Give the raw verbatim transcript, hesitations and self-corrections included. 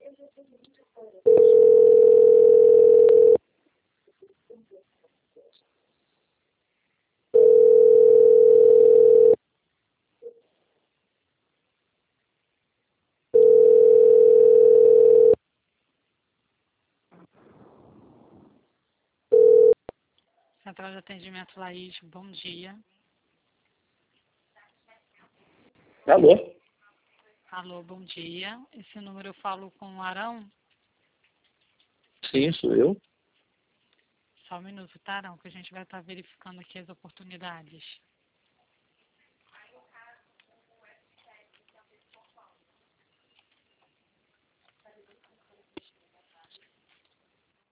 Central de Atendimento Laís, bom dia. Alô? Alô, bom dia. Esse número eu falo com o Arão? Sim, sou eu. Só um minuto, tá, Arão, que a gente vai estar verificando aqui as oportunidades.